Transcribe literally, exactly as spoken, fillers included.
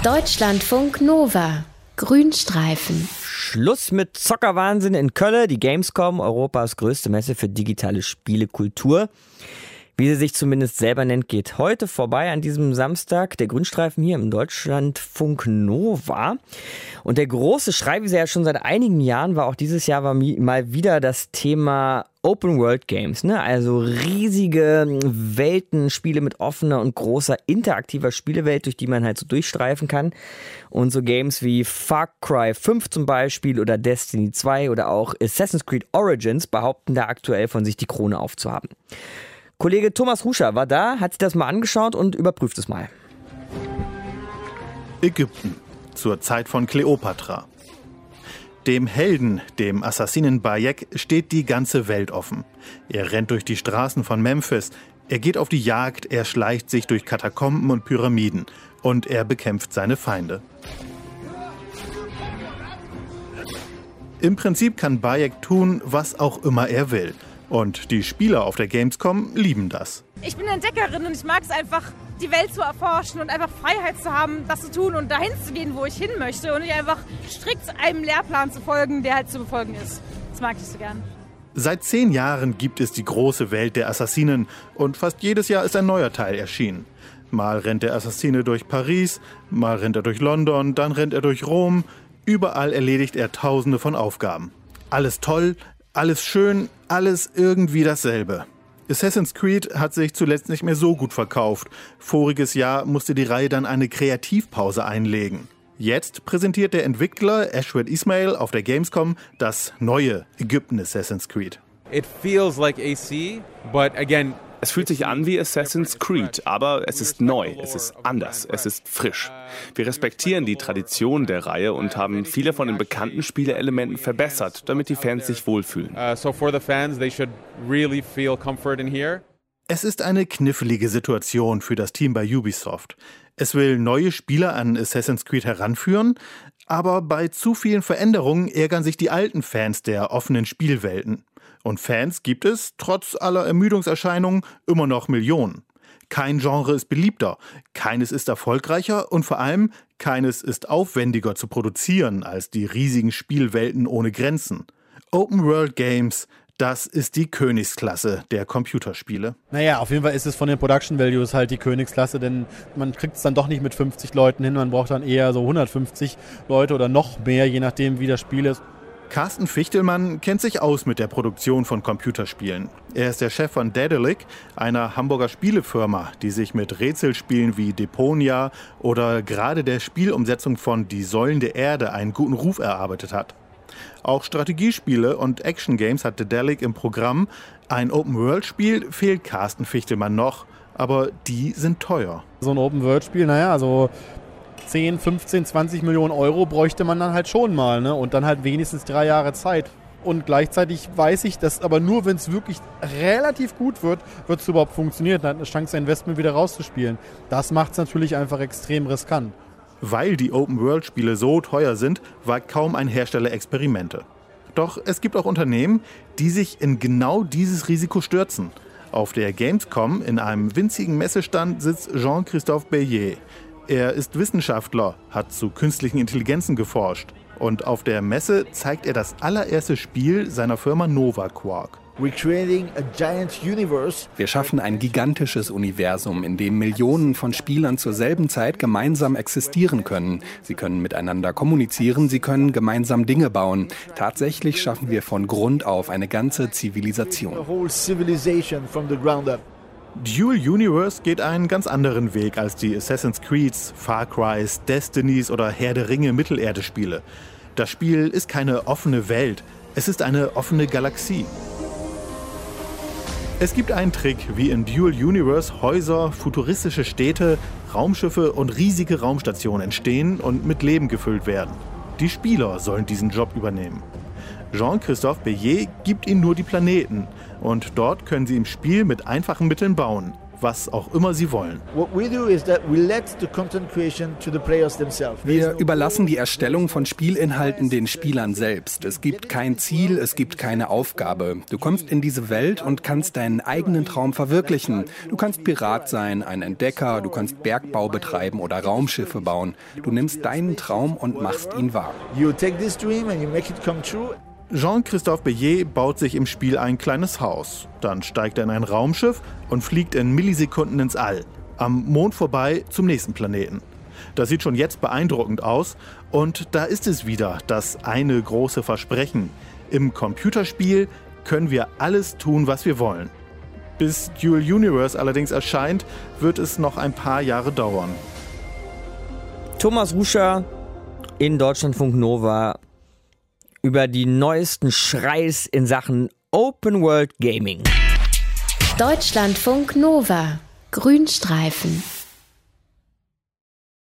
Deutschlandfunk Nova. Grünstreifen. Schluss mit Zockerwahnsinn in Köln. Die Gamescom, Europas größte Messe für digitale Spielekultur. Wie sie sich zumindest selber nennt, geht heute vorbei an diesem Samstag. Der Grünstreifen hier im Deutschlandfunk Nova. Und der große Schrei, wie sie ja schon seit einigen Jahren war, auch dieses Jahr war mal wieder das Thema Open World Games, ne? Also riesige Welten, Spiele mit offener und großer interaktiver Spielewelt, durch die man halt so durchstreifen kann. Und so Games wie Far Cry fünf zum Beispiel oder Destiny zwei oder auch Assassin's Creed Origins behaupten da aktuell von sich die Krone aufzuhaben. Kollege Thomas Ruscher war da, hat sich das mal angeschaut und überprüft es mal. Ägypten, zur Zeit von Kleopatra. Dem Helden, dem Assassinen Bayek, steht die ganze Welt offen. Er rennt durch die Straßen von Memphis, er geht auf die Jagd, er schleicht sich durch Katakomben und Pyramiden und er bekämpft seine Feinde. Im Prinzip kann Bayek tun, was auch immer er will. Und die Spieler auf der Gamescom lieben das. Ich bin Entdeckerin und ich mag es einfach, die Welt zu erforschen und einfach Freiheit zu haben, das zu tun und dahin zu gehen, wo ich hin möchte und nicht einfach strikt einem Lehrplan zu folgen, der halt zu befolgen ist. Das mag ich so gern. Seit zehn Jahren gibt es die große Welt der Assassinen und fast jedes Jahr ist ein neuer Teil erschienen. Mal rennt der Assassine durch Paris, mal rennt er durch London, dann rennt er durch Rom. Überall erledigt er tausende von Aufgaben. Alles toll, alles schön, alles irgendwie dasselbe. Assassin's Creed hat sich zuletzt nicht mehr so gut verkauft. Voriges Jahr musste die Reihe dann eine Kreativpause einlegen. Jetzt präsentiert der Entwickler Ashwat Ismail auf der Gamescom das neue Ägypten Assassin's Creed. It feels like A C, but again, es fühlt sich an wie Assassin's Creed, aber es ist neu, es ist anders, es ist frisch. Wir respektieren die Tradition der Reihe und haben viele von den bekannten Spielelementen verbessert, damit die Fans sich wohlfühlen. So for the fans, they should really feel comfort in here. Es ist eine knifflige Situation für das Team bei Ubisoft. Es will neue Spieler an Assassin's Creed heranführen, aber bei zu vielen Veränderungen ärgern sich die alten Fans der offenen Spielwelten. Und Fans gibt es, trotz aller Ermüdungserscheinungen, immer noch Millionen. Kein Genre ist beliebter, keines ist erfolgreicher und vor allem keines ist aufwendiger zu produzieren als die riesigen Spielwelten ohne Grenzen. Open World Games, das ist die Königsklasse der Computerspiele. Naja, auf jeden Fall ist es von den Production Values halt die Königsklasse, denn man kriegt es dann doch nicht mit fünfzig Leuten hin, man braucht dann eher so hundertfünfzig Leute oder noch mehr, je nachdem wie das Spiel ist. Carsten Fichtelmann kennt sich aus mit der Produktion von Computerspielen. Er ist der Chef von Daedalic, einer Hamburger Spielefirma, die sich mit Rätselspielen wie Deponia oder gerade der Spielumsetzung von Die Säulen der Erde einen guten Ruf erarbeitet hat. Auch Strategiespiele und Action-Games hat Daedalic im Programm. Ein Open-World-Spiel fehlt Carsten Fichtelmann noch, aber die sind teuer. So ein Open-World-Spiel, naja, also zehn, fünfzehn, zwanzig Millionen Euro bräuchte man dann halt schon mal, ne? Und dann halt wenigstens drei Jahre Zeit. Und gleichzeitig weiß ich, dass aber nur, wenn es wirklich relativ gut wird, wird es überhaupt funktionieren. Dann hat eine Chance, sein Investment wieder rauszuspielen. Das macht es natürlich einfach extrem riskant. Weil die Open-World-Spiele so teuer sind, wagt kaum ein Hersteller Experimente. Doch es gibt auch Unternehmen, die sich in genau dieses Risiko stürzen. Auf der Gamescom, in einem winzigen Messestand, sitzt Jean-Christophe Bélier. Er ist Wissenschaftler, hat zu künstlichen Intelligenzen geforscht. Und auf der Messe zeigt er das allererste Spiel seiner Firma Nova Quark. Wir schaffen ein gigantisches Universum, in dem Millionen von Spielern zur selben Zeit gemeinsam existieren können. Sie können miteinander kommunizieren, sie können gemeinsam Dinge bauen. Tatsächlich schaffen wir von Grund auf eine ganze Zivilisation. Dual Universe geht einen ganz anderen Weg als die Assassin's Creeds, Far Crys, Destinys oder Herr der Ringe Mittelerde-Spiele. Das Spiel ist keine offene Welt, es ist eine offene Galaxie. Es gibt einen Trick, wie in Dual Universe Häuser, futuristische Städte, Raumschiffe und riesige Raumstationen entstehen und mit Leben gefüllt werden. Die Spieler sollen diesen Job übernehmen. Jean-Christophe Bélier gibt ihnen nur die Planeten und dort können sie im Spiel mit einfachen Mitteln bauen. was auch immer sie wollen. Wir überlassen die Erstellung von Spielinhalten den Spielern selbst. Es gibt kein Ziel, es gibt keine Aufgabe. Du kommst in diese Welt und kannst deinen eigenen Traum verwirklichen. Du kannst Pirat sein, ein Entdecker, du kannst Bergbau betreiben oder Raumschiffe bauen. Du nimmst deinen Traum und machst ihn wahr. Jean-Christophe Bélier baut sich im Spiel ein kleines Haus. Dann steigt er in ein Raumschiff und fliegt in Millisekunden ins All. Am Mond vorbei zum nächsten Planeten. Das sieht schon jetzt beeindruckend aus. Und da ist es wieder, das eine große Versprechen. Im Computerspiel können wir alles tun, was wir wollen. Bis Dual Universe allerdings erscheint, wird es noch ein paar Jahre dauern. Thomas Ruscher in Deutschlandfunk Nova über die neuesten Schreis in Sachen Open World Gaming. Deutschlandfunk Nova. Grünstreifen.